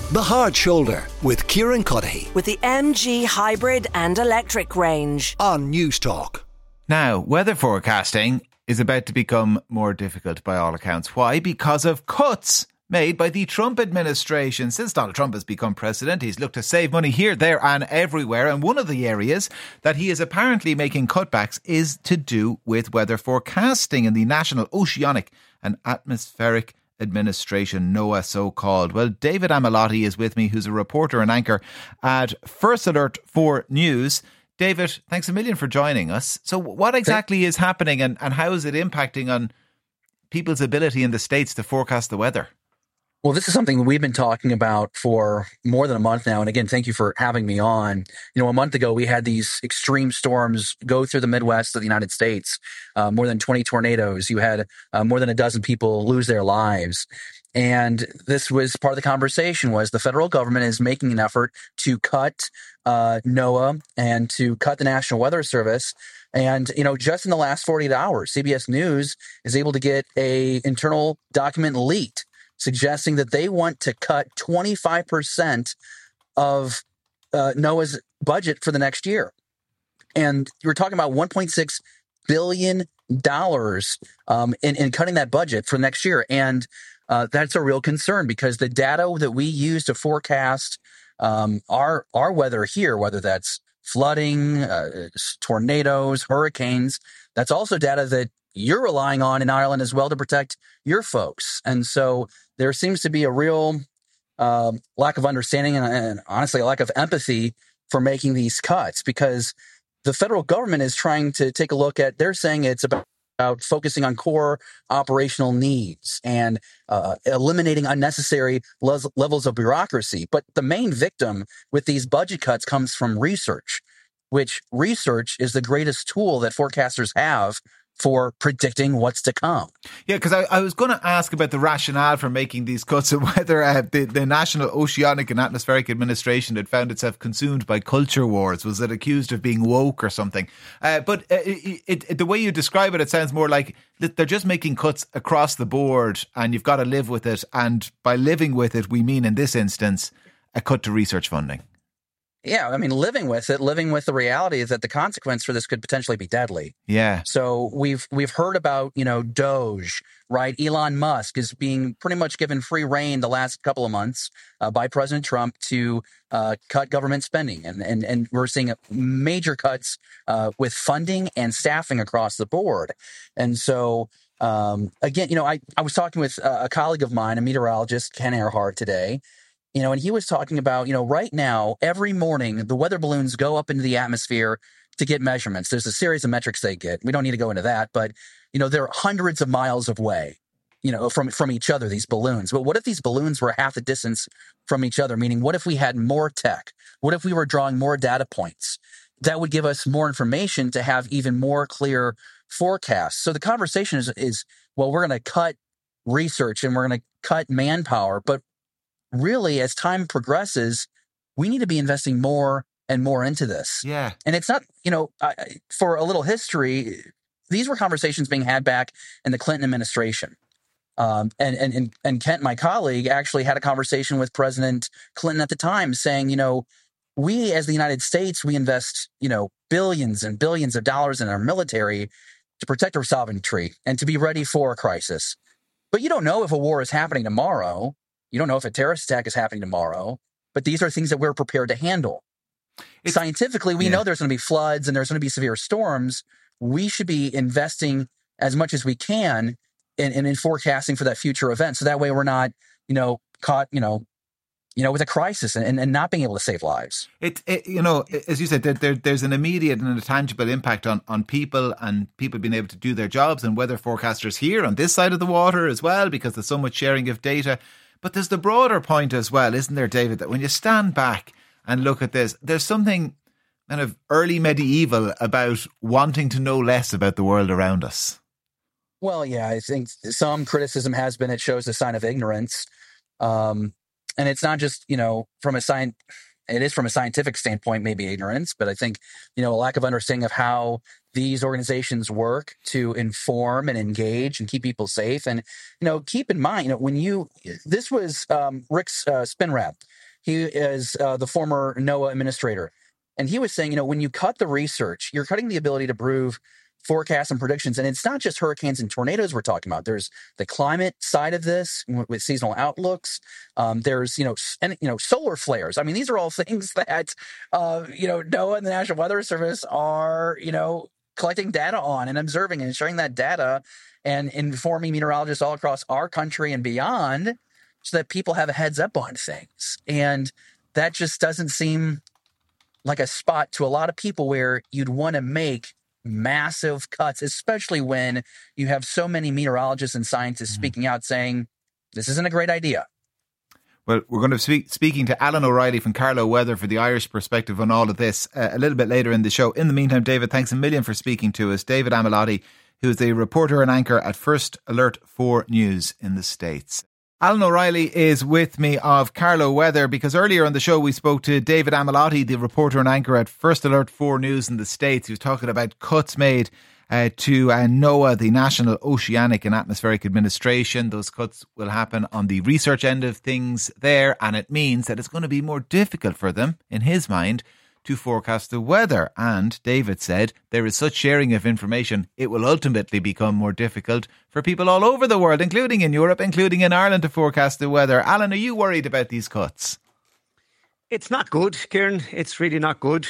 The Hard Shoulder with Kieran Cuddihy with the MG hybrid and electric range on News Talk. Now, weather forecasting is about to become more difficult by all accounts. Why? Because of cuts made by the Trump administration. Since Donald Trump has become president, he's looked to save money here, there and everywhere. And one of the areas that he is apparently making cutbacks is to do with weather forecasting in the National Oceanic and Atmospheric Administration, NOAA so-called. Well, David Amilotti is with me, who's a reporter and anchor at First Alert 4 News. David, thanks a million for joining us. So what exactly is happening and how is it impacting on people's ability in the States to forecast the weather? Well, this is something we've been talking about for more than a month now. And again, thank you for having me on. You know, a month ago, we had these extreme storms go through the Midwest of the United States, more than 20 tornadoes. You had more than a dozen people lose their lives. And this was part of the conversation was the federal government is making an effort to cut NOAA and to cut the National Weather Service. And, you know, just in the last 48 hours, CBS News is able to get a internal document leaked suggesting that they want to cut 25% of NOAA's budget for the next year. And you're talking about $1.6 billion in cutting that budget for next year. And that's a real concern because the data that we use to forecast our weather here, whether that's flooding, tornadoes, hurricanes, that's also data that you're relying on in Ireland as well to protect your folks. And so there seems to be a real lack of understanding and honestly a lack of empathy for making these cuts because the federal government is trying to take a look at, they're saying it's about focusing on core operational needs and eliminating unnecessary levels of bureaucracy. But the main victim with these budget cuts comes from research, which research is the greatest tool that forecasters have for predicting what's to come. Yeah, because I was going to ask about the rationale for making these cuts and whether the National Oceanic and Atmospheric Administration had found itself consumed by culture wars. Was it accused of being woke or something? But the way you describe it, it sounds more like they're just making cuts across the board and you've got to live with it. And by living with it, we mean in this instance, a cut to research funding. Yeah, I mean, living with the reality is that the consequence for this could potentially be deadly. Yeah. So we've heard about, you know, Doge, right? Elon Musk is being pretty much given free rein the last couple of months by President Trump to cut government spending. And we're seeing major cuts with funding and staffing across the board. And so, again, you know, I was talking with a colleague of mine, a meteorologist, Ken Earhart, today. You know, and he was talking about, you know, right now, every morning, the weather balloons go up into the atmosphere to get measurements. There's a series of metrics they get. We don't need to go into that, but, you know, they're hundreds of miles away, you know, from each other, these balloons. But what if these balloons were half the distance from each other? Meaning, what if we had more tech? What if we were drawing more data points? That would give us more information to have even more clear forecasts. So the conversation is well, we're going to cut research and we're going to cut manpower, but really, as time progresses, we need to be investing more and more into this. Yeah. And it's not, you know, for a little history, these were conversations being had back in the Clinton administration. And Kent, my colleague, actually had a conversation with President Clinton at the time saying, you know, we as the United States, we invest, you know, billions and billions of dollars in our military to protect our sovereignty and to be ready for a crisis. But you don't know if a war is happening tomorrow. You don't know if a terrorist attack is happening tomorrow, but these are things that we're prepared to handle. Scientifically, we know there's going to be floods and there's going to be severe storms. We should be investing as much as we can in forecasting for that future event. So that way we're not, you know, caught, you know, with a crisis and not being able to save lives. It you know, as you said, there's an immediate and a tangible impact on people and people being able to do their jobs and weather forecasters here on this side of the water as well, because there's so much sharing of data. But there's the broader point as well, isn't there, David, that when you stand back and look at this, there's something kind of early medieval about wanting to know less about the world around us. Well, yeah, I think some criticism has been it shows a sign of ignorance. And it's not just, you know, it is from a scientific standpoint, maybe ignorance, but I think, you know, a lack of understanding of how these organizations work to inform and engage and keep people safe. And, you know, keep in mind, you know, this was Rick Spinrad, He is the former NOAA administrator. And he was saying, when you cut the research, you're cutting the ability to prove forecasts and predictions. And it's not just hurricanes and tornadoes we're talking about. There's the climate side of this with seasonal outlooks. There's, solar flares. I mean, these are all things that, NOAA and the National Weather Service are, collecting data on and observing and sharing that data and informing meteorologists all across our country and beyond so that people have a heads up on things. And that just doesn't seem like a spot to a lot of people where you'd want to make massive cuts, especially when you have so many meteorologists and scientists speaking out saying, this isn't a great idea. Well, we're going to be speaking to Alan O'Reilly from Carlow Weather for the Irish perspective on all of this a little bit later in the show. In the meantime, David, thanks a million for speaking to us. David Amilotti, who is a reporter and anchor at First Alert 4 News in the States. Alan O'Reilly is with me of Carlow Weather because earlier on the show we spoke to David Amilotti, the reporter and anchor at First Alert 4 News in the States. He was talking about cuts made to NOAA, the National Oceanic and Atmospheric Administration. Those cuts will happen on the research end of things there, and it means that it's going to be more difficult for them, in his mind, to forecast the weather. And David said there is such sharing of information, it will ultimately become more difficult for people all over the world, including in Europe, including in Ireland, to forecast the weather. Alan, are you worried about these cuts? It's not good, Kieran. It's really not good.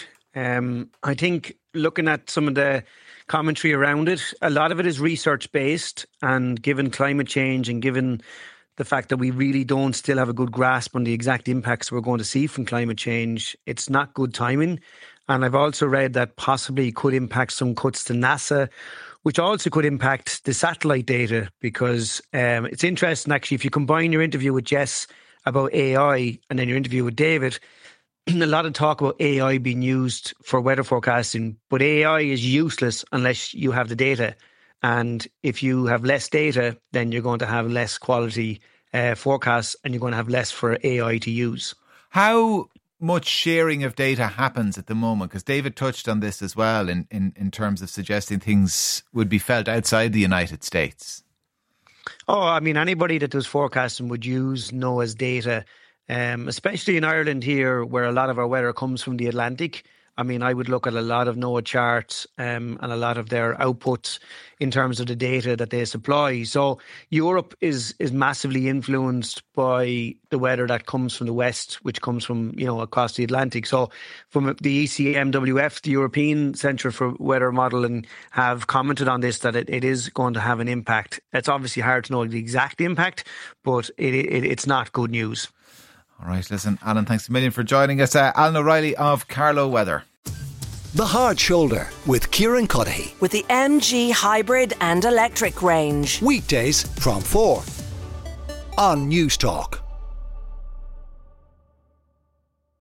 I think looking at some of the commentary around it, a lot of it is research based, and given climate change and given the fact that we really don't still have a good grasp on the exact impacts we're going to see from climate change, it's not good timing. And I've also read that possibly could impact some cuts to NASA, which also could impact the satellite data, because it's interesting actually, if you combine your interview with Jess about AI and then your interview with David, a lot of talk about AI being used for weather forecasting, but AI is useless unless you have the data. And if you have less data, then you're going to have less quality forecasts, and you're going to have less for AI to use. How much sharing of data happens at the moment? Because David touched on this as well in terms of suggesting things would be felt outside the United States. Oh, I mean, anybody that does forecasting would use NOAA's data, especially in Ireland here, where a lot of our weather comes from the Atlantic. I mean, I would look at a lot of NOAA charts and a lot of their outputs in terms of the data that they supply. So Europe is massively influenced by the weather that comes from the West, which comes from, across the Atlantic. So from the ECMWF, the European Centre for Weather Modelling, have commented on this, that it is going to have an impact. It's obviously hard to know the exact impact, but it's not good news. All right, listen, Alan, thanks a million for joining us. Alan O'Reilly of Carlow Weather. The Hard Shoulder with Kieran Cuddihy. With the MG hybrid and electric range. Weekdays from 4 on News Talk.